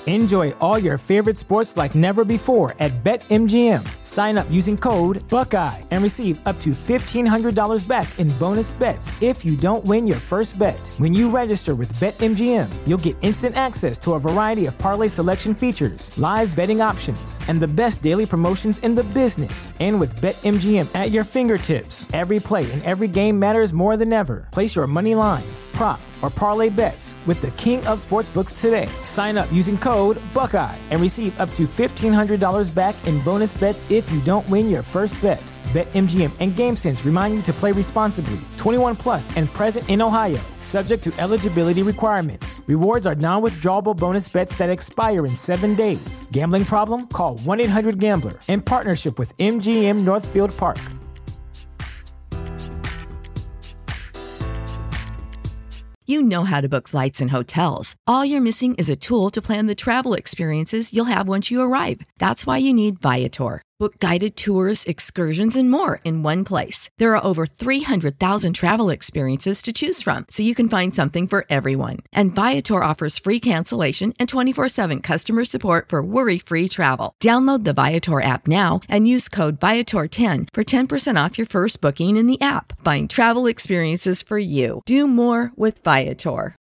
Enjoy all your favorite sports like never before at BetMGM. Sign up using code Buckeye and receive up to $1,500 back in bonus bets if you don't win your first bet. When you register with BetMGM, you'll get instant access to a variety of parlay selection features, live betting options, and the best daily promotions in the business. And with BetMGM at your fingertips, every play and every game matters more than ever. Place your money line, prop, or parlay bets with the king of sportsbooks today. Sign up using code Buckeye and receive up to $1,500 back in bonus bets if you don't win your first bet. BetMGM and GameSense remind you to play responsibly. 21 plus and present in Ohio, subject to eligibility requirements. Rewards are non-withdrawable bonus bets that expire in 7 days. Gambling problem? Call 1-800-GAMBLER. In partnership with MGM Northfield Park. You know how to book flights and hotels. All you're missing is a tool to plan the travel experiences you'll have once you arrive. That's why you need Viator. Book guided tours, excursions, and more in one place. There are over 300,000 travel experiences to choose from, so you can find something for everyone. And Viator offers free cancellation and 24/7 customer support for worry-free travel. Download the Viator app now and use code Viator10 for 10% off your first booking in the app. Find travel experiences for you. Do more with Viator.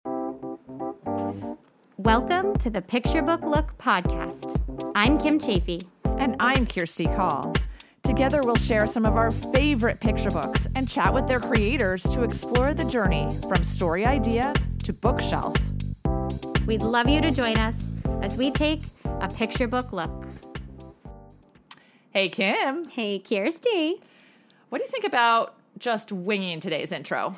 Welcome to the Picture Book Look podcast. I'm Kim Chafee. And I'm Kirsty Call. Together we'll share some of our favorite picture books and chat with their creators to explore the journey from story idea to bookshelf. We'd love you to join us as we take a picture book look. Hey, Kim. Hey, Kirsty. What do you think about just winging today's intro?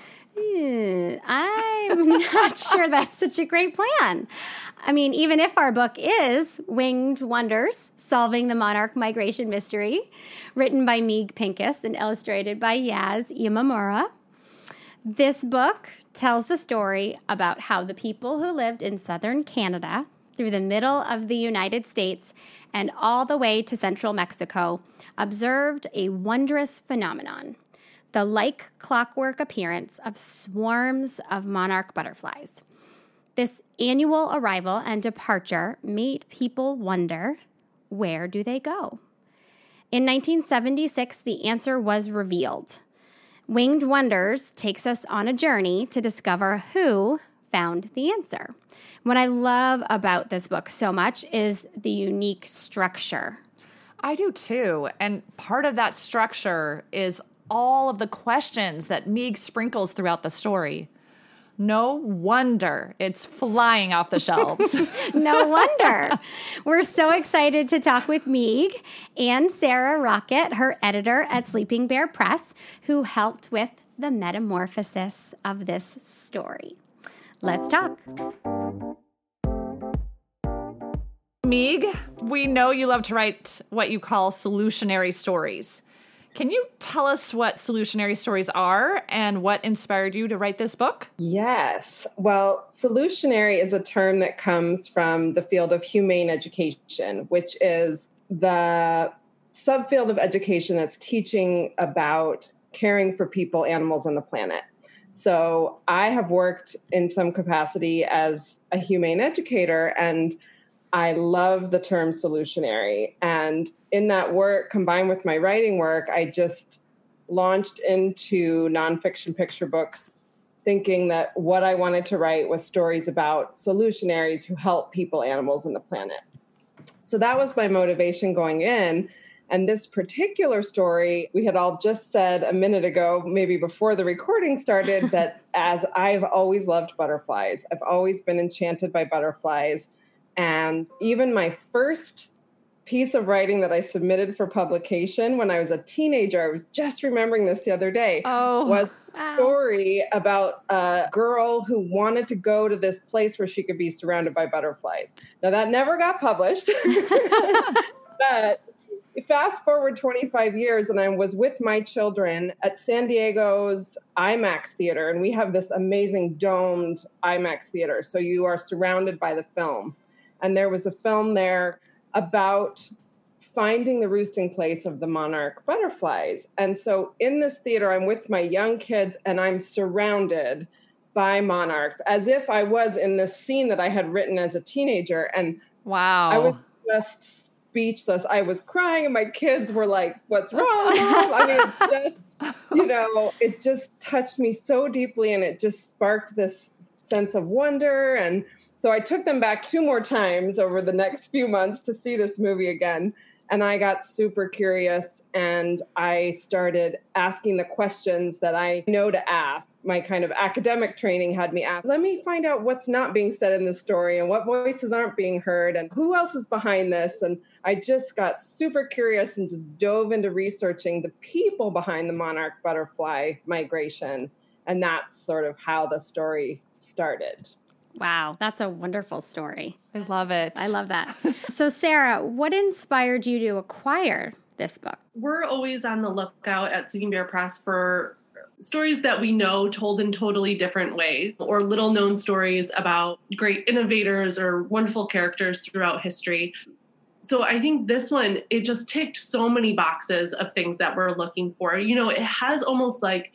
I'm not sure that's such a great plan. I mean, even if our book is Winged Wonders, Solving the Monarch Migration Mystery, written by Meeg Pincus and illustrated by Yaz Imamura, this book tells the story about how the people who lived in southern Canada through the middle of the United States and all the way to central Mexico observed a wondrous phenomenon: the like clockwork appearance of swarms of monarch butterflies. This annual arrival and departure made people wonder, where do they go? In 1976, the answer was revealed. Winged Wonders takes us on a journey to discover who found the answer. What I love about this book so much is the unique structure. I do too. And part of that structure is all of the questions that Meeg sprinkles throughout the story. No wonder it's flying off the shelves. No wonder. We're so excited to talk with Meeg and Sarah Rocket, her editor at Sleeping Bear Press, who helped with the metamorphosis of this story. Let's talk. Meeg, we know you love to write what you call solutionary stories. Can you tell us what solutionary stories are and what inspired you to write this book? Yes. Well, solutionary is a term that comes from the field of humane education, which is the subfield of education that's teaching about caring for people, animals, and the planet. So I have worked in some capacity as a humane educator, and I love the term solutionary. And in that work, combined with my writing work, I just launched into nonfiction picture books, thinking that what I wanted to write was stories about solutionaries who help people, animals, and the planet. So that was my motivation going in. And this particular story, we had all just said a minute ago, maybe before the recording started, that as I've always loved butterflies, I've always been enchanted by butterflies. And even my first piece of writing that I submitted for publication when I was a teenager, I was just remembering this the other day, was a story about a girl who wanted to go to this place where she could be surrounded by butterflies. Now, that never got published, but fast forward 25 years, and I was with my children at San Diego's IMAX theater, and we have this amazing domed IMAX theater, so you are surrounded by the film. And there was a film there about finding the roosting place of the monarch butterflies. And so in this theater, I'm with my young kids, and I'm surrounded by monarchs, as if I was in this scene that I had written as a teenager. And Wow. I was just speechless. I was crying and my kids were like, what's wrong, Mom? I mean, it just touched me so deeply, and it just sparked this sense of wonder. And so I took them back 2 more times over the next few months to see this movie again. And I got super curious, and I started asking the questions that I know to ask. My kind of academic training had me ask, let me find out what's not being said in the story and what voices aren't being heard and who else is behind this. And I just got super curious and just dove into researching the people behind the monarch butterfly migration. And that's sort of how the story started. Wow, that's a wonderful story. I love it. I love that. So, Sarah, what inspired you to acquire this book? We're always on the lookout at Sleeping Bear Press for stories that we know told in totally different ways, or little known stories about great innovators or wonderful characters throughout history. So I think this one, it just ticked so many boxes of things that we're looking for. It has almost like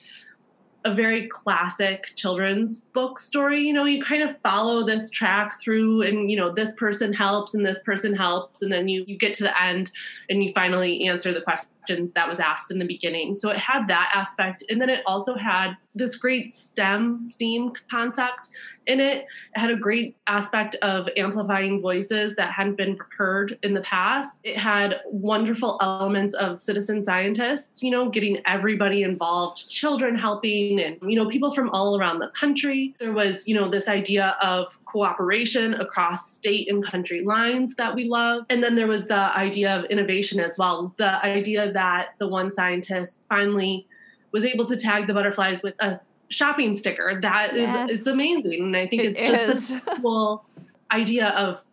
a very classic children's book story. You kind of follow this track through and, this person helps and this person helps. And then you get to the end and you finally answer the question that was asked in the beginning. So it had that aspect. And then it also had this great STEM concept in it. It had a great aspect of amplifying voices that hadn't been heard in the past. It had wonderful elements of citizen scientists, getting everybody involved, children helping, and, people from all around the country. There was, this idea of cooperation across state and country lines that we love. And then there was the idea of innovation as well. The idea that the one scientist finally was able to tag the butterflies with a shopping sticker. That is, it's amazing. And I think it's just a cool idea of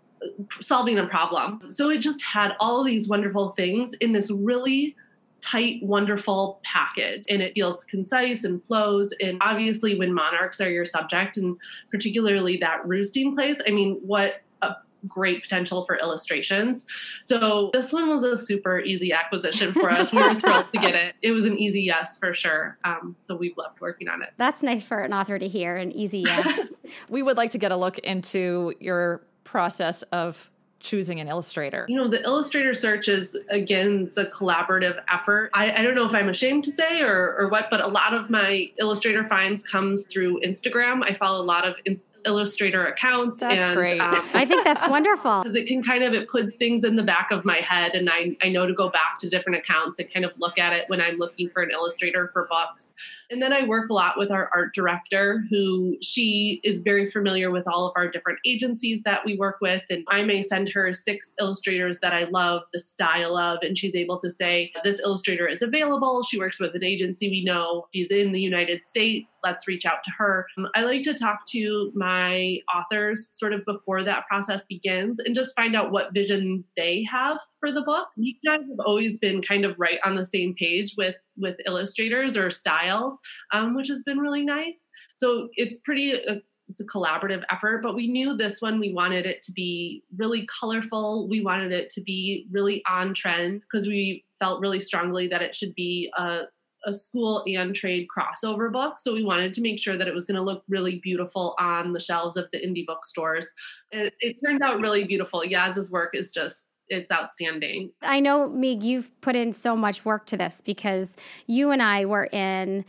solving a problem. So it just had all these wonderful things in this really tight, wonderful package. And it feels concise and flows. And obviously when monarchs are your subject, and particularly that roosting place, I mean, what a great potential for illustrations. So this one was a super easy acquisition for us. We were thrilled to get it. It was an easy yes for sure. So we've loved working on it. That's nice for an author to hear, an easy yes. We would like to get a look into your process of choosing an illustrator. The illustrator search is, again, it's a collaborative effort. I don't know if I'm ashamed to say or what, but a lot of my illustrator finds comes through Instagram. I follow a lot of illustrator accounts. That's great. I think that's wonderful. Because it puts things in the back of my head, and I know to go back to different accounts and kind of look at it when I'm looking for an illustrator for books. And then I work a lot with our art director, she is very familiar with all of our different agencies that we work with. And I may send her 6 illustrators that I love the style of, and she's able to say, this illustrator is available. She works with an agency we know. She's in the United States. Let's reach out to her. I like to talk to my authors sort of before that process begins and just find out what vision they have for the book. You guys have always been kind of right on the same page with illustrators or styles, which has been really nice. So it's it's a collaborative effort, but we knew this one, we wanted it to be really colorful. We wanted it to be really on trend because we felt really strongly that it should be a school and trade crossover book. So we wanted to make sure that it was going to look really beautiful on the shelves of the indie bookstores. It turned out really beautiful. Yaz's work is it's outstanding. I know, Meeg, you've put in so much work to this because you and I were in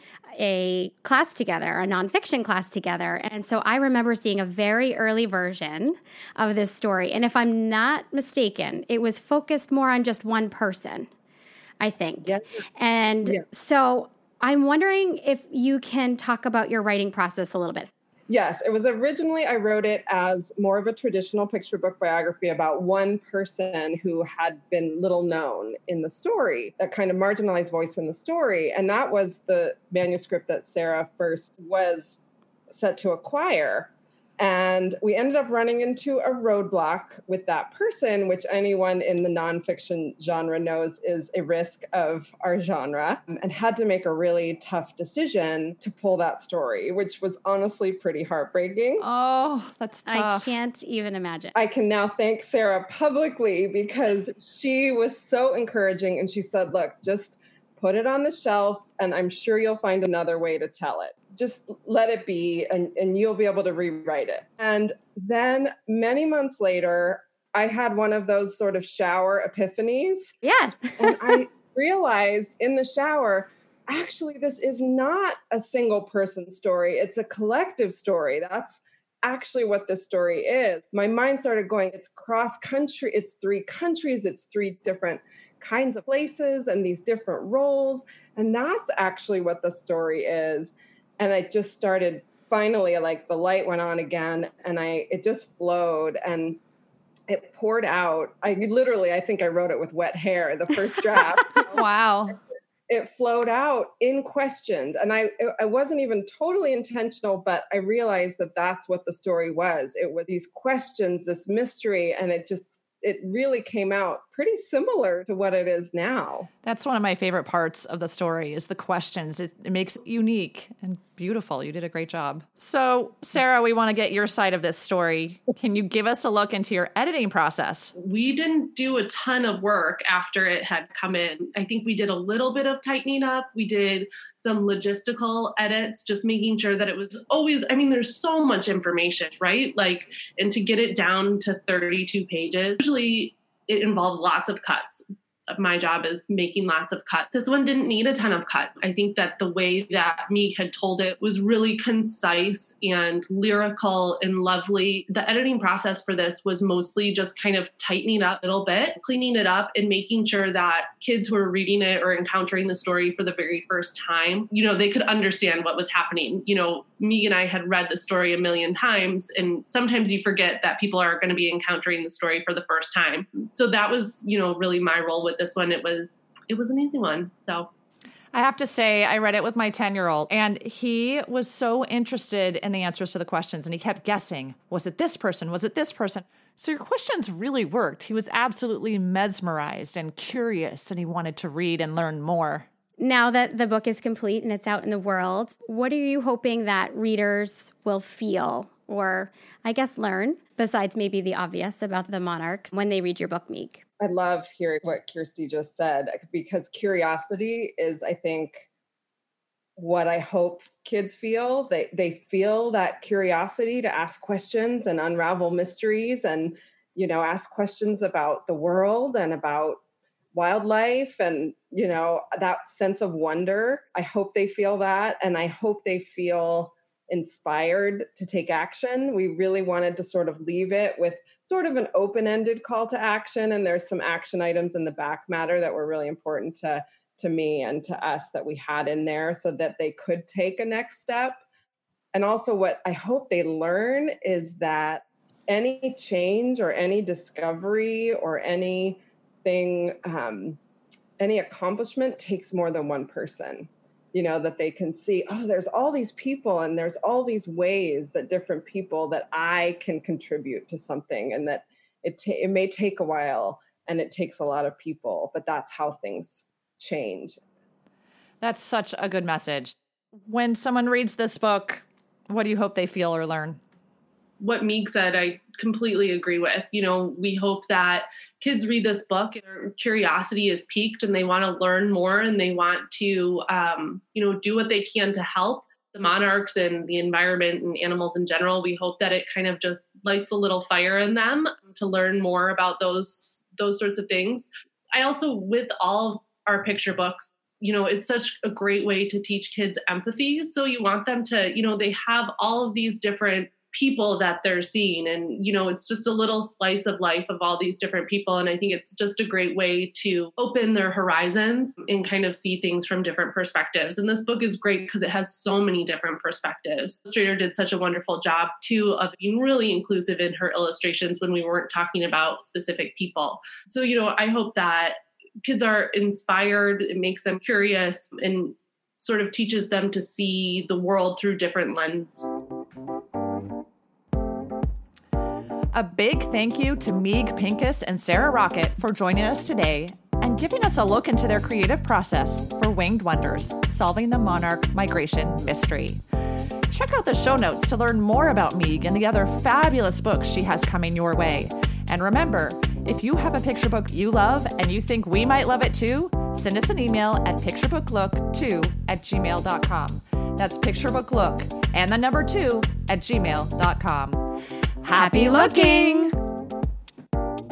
a class together, a nonfiction class together. And so I remember seeing a very early version of this story. And if I'm not mistaken, it was focused more on just one person, I think. Yes. And so I'm wondering if you can talk about your writing process a little bit. Yes, it was originally, I wrote it as more of a traditional picture book biography about one person who had been little known in the story, that kind of marginalized voice in the story. And that was the manuscript that Sarah first was set to acquire. And we ended up running into a roadblock with that person, which anyone in the nonfiction genre knows is a risk of our genre, and had to make a really tough decision to pull that story, which was honestly pretty heartbreaking. Oh, that's tough. I can't even imagine. I can now thank Sarah publicly because she was so encouraging. And she said, look, just put it on the shelf and I'm sure you'll find another way to tell it. Just let it be and you'll be able to rewrite it. And then many months later, I had one of those sort of shower epiphanies. Yes. And I realized in the shower, actually, this is not a single person story. It's a collective story. That's actually what this story is. My mind started going, it's cross country, it's 3 countries, it's 3 different kinds of places and these different roles. And that's actually what the story is. And I just started, finally, like the light went on again, and it just flowed and it poured out. I think I wrote it with wet hair, the first draft. Wow. It flowed out in questions. And I wasn't even totally intentional, but I realized that that's what the story was. It was these questions, this mystery, and it really came out pretty similar to what it is now. That's one of my favorite parts of the story is the questions. It makes it unique and beautiful. You did a great job. So, Sarah, we want to get your side of this story. Can you give us a look into your editing process? We didn't do a ton of work after it had come in. I think we did a little bit of tightening up. We did some logistical edits, just making sure that it was always, there's so much information, right? And to get it down to 32 pages, usually it involves lots of cuts. My job is making lots of cuts. This one didn't need a ton of cut. I think that the way that Meeg had told it was really concise and lyrical and lovely. The editing process for this was mostly just kind of tightening up a little bit, cleaning it up, and making sure that kids who are reading it or encountering the story for the very first time, they could understand what was happening. Meeg and I had read the story a million times, and sometimes you forget that people are going to be encountering the story for the first time. So that was, really my role with this one. It was an easy one. So I have to say, I read it with my 10-year-old, and he was so interested in the answers to the questions, and he kept guessing, was it this person? Was it this person? So your questions really worked. He was absolutely mesmerized and curious, and he wanted to read and learn more. Now that the book is complete and it's out in the world, what are you hoping that readers will feel or, I guess, learn, besides maybe the obvious about the monarchs, when they read your book, Meeg? I love hearing what Kirsty just said, because curiosity is, I think, what I hope kids feel. They feel that curiosity to ask questions and unravel mysteries and, ask questions about the world and about wildlife and, that sense of wonder. I hope they feel that. And I hope they feel inspired to take action. We really wanted to sort of leave it with sort of an open-ended call to action. And there's some action items in the back matter that were really important to me and to us that we had in there so that they could take a next step. And also what I hope they learn is that any change or any discovery or anything, any accomplishment takes more than one person. That they can see, there's all these people and there's all these ways that different people that I can contribute to something, and that it may take a while and it takes a lot of people, but that's how things change. That's such a good message. When someone reads this book, what do you hope they feel or learn? What Meeg said, I completely agree with. We hope that kids read this book and their curiosity is piqued and they want to learn more and they want to, do what they can to help the monarchs and the environment and animals in general. We hope that it kind of just lights a little fire in them to learn more about those sorts of things. I also, with all our picture books, it's such a great way to teach kids empathy. So you want them to, they have all of these different people that they're seeing. And, it's just a little slice of life of all these different people. And I think it's just a great way to open their horizons and kind of see things from different perspectives. And this book is great because it has so many different perspectives. The illustrator did such a wonderful job, too, of being really inclusive in her illustrations when we weren't talking about specific people. So, I hope that kids are inspired. It makes them curious and sort of teaches them to see the world through different lenses. A big thank you to Meeg Pincus and Sarah Rocket for joining us today and giving us a look into their creative process for Winged Wonders, Solving the Monarch Migration Mystery. Check out the show notes to learn more about Meeg and the other fabulous books she has coming your way. And remember, if you have a picture book you love and you think we might love it too, send us an email at picturebooklook2@gmail.com. That's picturebooklook and the number 2 @gmail.com. Happy looking!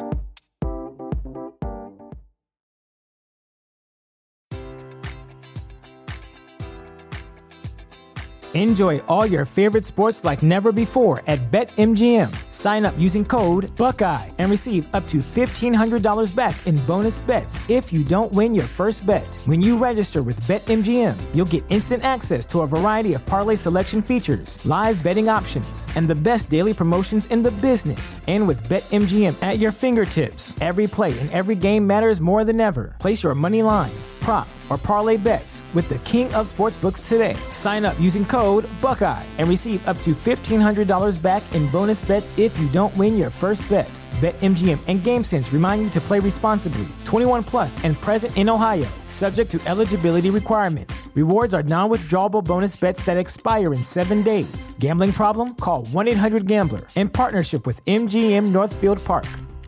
Enjoy all your favorite sports like never before at BetMGM. Sign up using code Buckeye and receive up to $1,500 back in bonus bets if you don't win your first bet. When you register with BetMGM, you'll get instant access to a variety of parlay selection features, live betting options, and the best daily promotions in the business. And with BetMGM at your fingertips, every play and every game matters more than ever. Place your money line, prop, or parlay bets with the king of sportsbooks today. Sign up using code Buckeye and receive up to $1,500 back in bonus bets if you don't win your first bet. BetMGM and GameSense remind you to play responsibly. 21 plus and present in Ohio, subject to eligibility requirements. Rewards are non-withdrawable bonus bets that expire in 7 days. Gambling problem? Call 1-800-GAMBLER in partnership with MGM Northfield Park.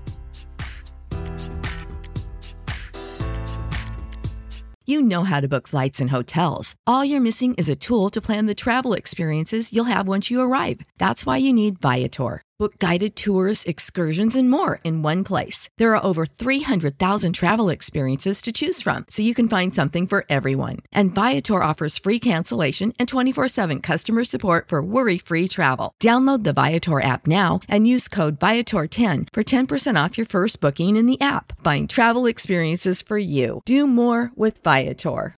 You know how to book flights and hotels. All you're missing is a tool to plan the travel experiences you'll have once you arrive. That's why you need Viator. Book guided tours, excursions, and more in one place. There are over 300,000 travel experiences to choose from, so you can find something for everyone. And Viator offers free cancellation and 24/7 customer support for worry-free travel. Download the Viator app now and use code Viator10 for 10% off your first booking in the app. Find travel experiences for you. Do more with Viator.